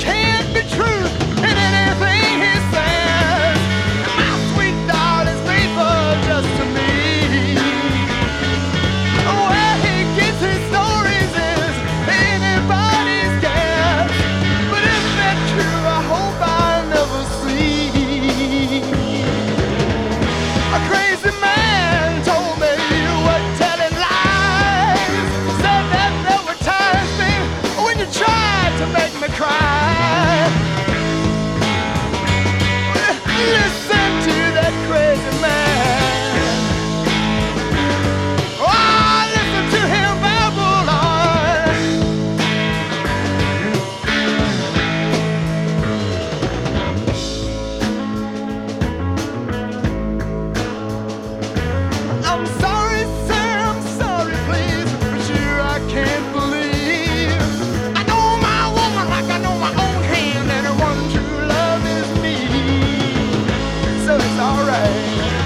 can't be true in anything he says. My sweet darling's faithful just to me. Where he gets his stories is anybody's guess. But if that's true, I hope I never see. A crazy man told me you were telling lies. Said that there were times, babe, when you tried to make me cry. Listen to that crazy man. Oh, listen to him babble on. I'm sorry, sir, I'm sorry, please, but you I can't believe. I know my woman like I know my own hand, and her one true love is me. So it's alright.